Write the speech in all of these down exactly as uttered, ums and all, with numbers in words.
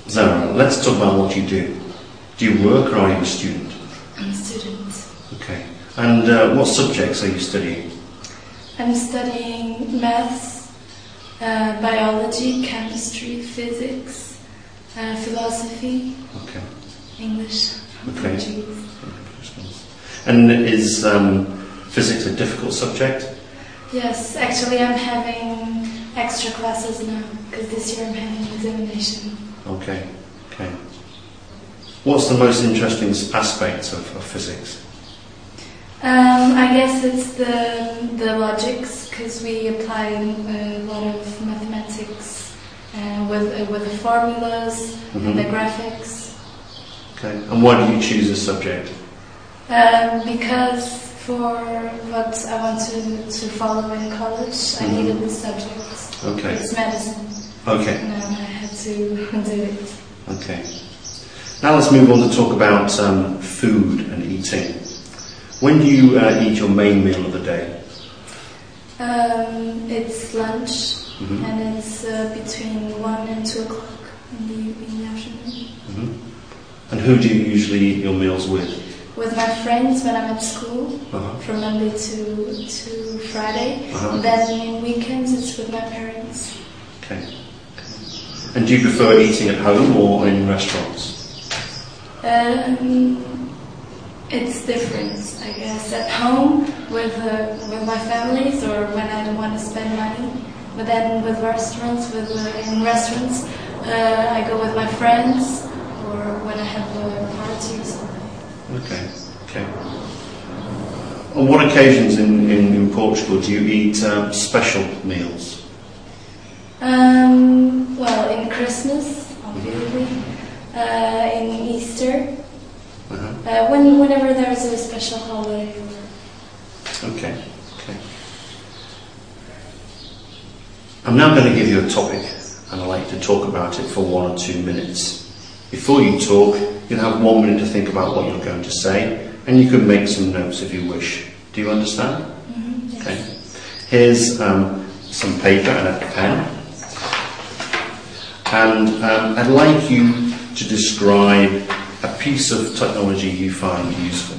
Zara, let's talk about what you do. Do you work or are you a student? I'm a student. Okay. And uh, what subjects are you studying? I'm studying maths, uh, biology, chemistry, physics, uh, philosophy, Okay. English, Okay. Portuguese. And is um, physics a difficult subject? Yes, actually I'm having extra classes now because this year I'm having an examination. Okay. Okay. What's the most interesting aspect of, of physics? Um, I guess it's the the logics because we apply a lot of mathematics uh, with uh, with the formulas Mhm. and the graphics. Okay. And why did you choose this subject? Um, because for what I want to to follow in college, I Mhm. needed this subject. Okay. It's medicine. Okay. And I had to do it. Okay. Now let's move on to talk about um, food and eating. When do you uh, eat your main meal of the day? Um, it's lunch, Mhm. and it's uh, between one and two o'clock in the in the afternoon. Mhm. And who do you usually eat your meals with? With my friends when I'm at school, Uh-huh. from Monday to to Friday. Uh-huh. Then in weekends it's with my parents. Okay. And do you prefer eating at home or in restaurants? Um, it's different, I guess. At home with uh, with my families, or when I don't want to spend money. But then with restaurants, with uh, in restaurants, uh, I go with my friends, or when I have a party or something. Okay. Okay. On what occasions in, in, in Portugal do you eat um, special meals? Um, well, in Christmas, obviously, uh, in Easter, Uh-huh. uh, when whenever there's a special holiday. Okay. Okay. I'm now going to give you a topic, and I'd like to talk about it for one or two minutes. Before you talk, you'll have one minute to think about what you're going to say, and you can make some notes if you wish. Do you understand? Mm-hmm, yes. Okay. Here's um, some paper and a pen. And um, I'd like you to describe a piece of technology you find useful.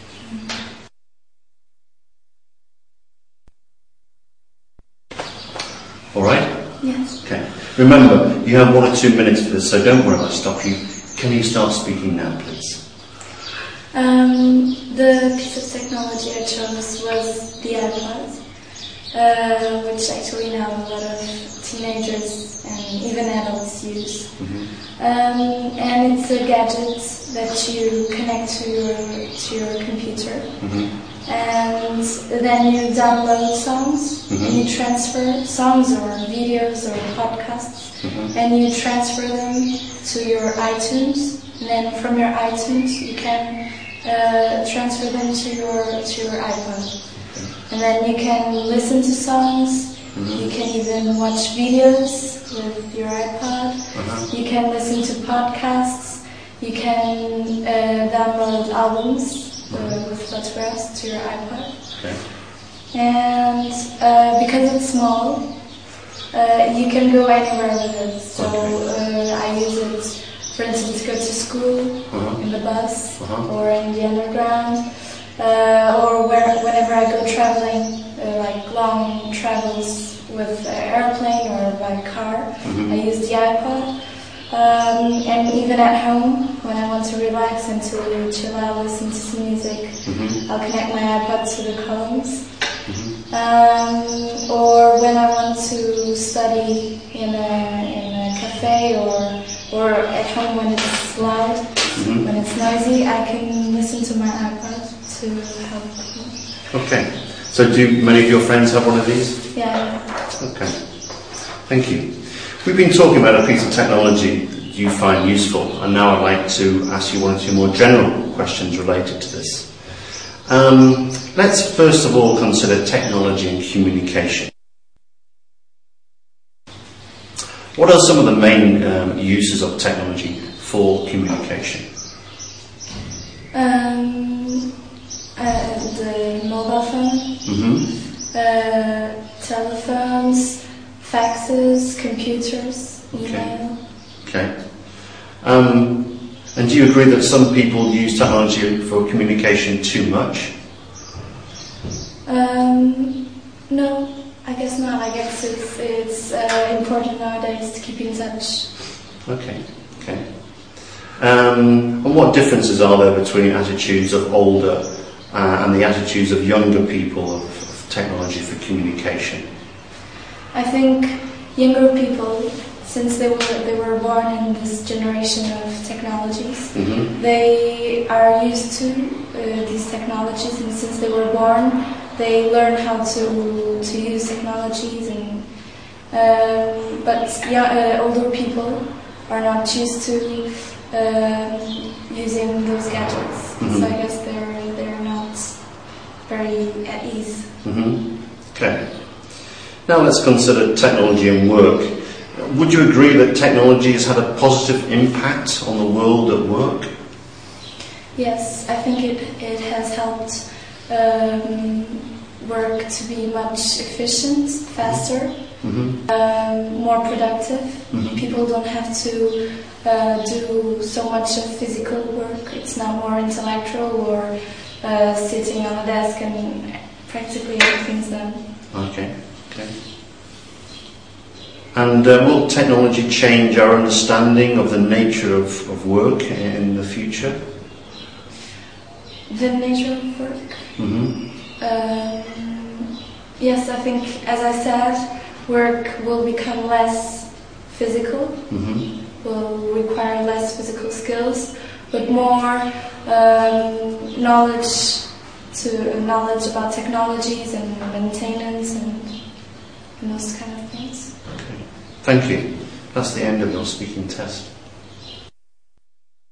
All right? Yes. Okay. Remember, you have one or two minutes for this, so don't worry, I'll stop you. Can you start speaking now, please? Um, the piece of technology I chose was the iPod, uh, which actually now a lot of teenagers and even adults use. Mm-hmm. Um, and it's a gadget that you connect to your to your computer, Mm-hmm. and then you download songs, Mhm. and you transfer songs or videos or podcasts, Mhm. and you transfer them to your iTunes. And then from your iTunes, you can uh, transfer them to your to your iPod, and then you can listen to songs. Mhm. You can even watch videos with your iPod. Uh-huh. You can listen to podcasts. You can uh, download albums uh, with photographs to your iPod. Okay. And uh, because it's small, uh, you can go anywhere with it. So uh, I use it, for instance, to go to school, Uh-huh. in the bus, Uh-huh. or in the underground, uh, or where, whenever I go traveling, uh, like long travels with uh, airplane or by car, Mhm. I use the iPod. Um, and even at home, when I want to relax and to chill out, listen to some music, Mhm. I'll connect my iPod to the columns. Mhm. Um, or when I want to study in a, in a cafe, or or at home when it's loud, Mhm. when it's noisy, I can listen to my iPod to help me. Okay. So do many of your friends have one of these? Yeah. Okay. Thank you. We've been talking about a piece of technology that you find useful, and now I'd like to ask you one or two more general questions related to this. Um, let's first of all consider technology and communication. What are some of the main um, uses of technology for communication? Um, uh, the mobile phone, Mm-hmm. uh, telephones, faxes, computers, Okay. email. Okay. Um, and do you agree that some people use technology for communication too much? Um, no, I guess not. I guess it's, it's uh, important nowadays to keep in touch. Okay, okay. Um, and what differences are there between attitudes of older uh, and the attitudes of younger people of, of technology for communication? I think younger people, since they were they were born in this generation of technologies, Mm-hmm. they are used to uh, these technologies, and since they were born, they learn how to to use technologies. And um, but yeah, uh, older people are not used to uh, using those gadgets, Mm-hmm. so I guess they're they're not very at ease. Mm-hmm. Okay. Now let's consider technology and work. Would you agree that technology has had a positive impact on the world at work? Yes, I think it, it has helped um, work to be much efficient, faster, Mm-hmm. um, more productive. Mhm. People don't have to uh, do so much of physical work. It's now more intellectual, or uh, sitting on a desk and practically everything's done. Okay, okay. And uh, will technology change our understanding of the nature of, of work in the future? The nature of work? Mm-hmm. Um, yes, I think, as I said, work will become less physical, Mm-hmm. will require less physical skills, but more um, knowledge to knowledge about technologies and maintenance and, and those kind of things. Okay. Thank you. That's the end of your speaking test.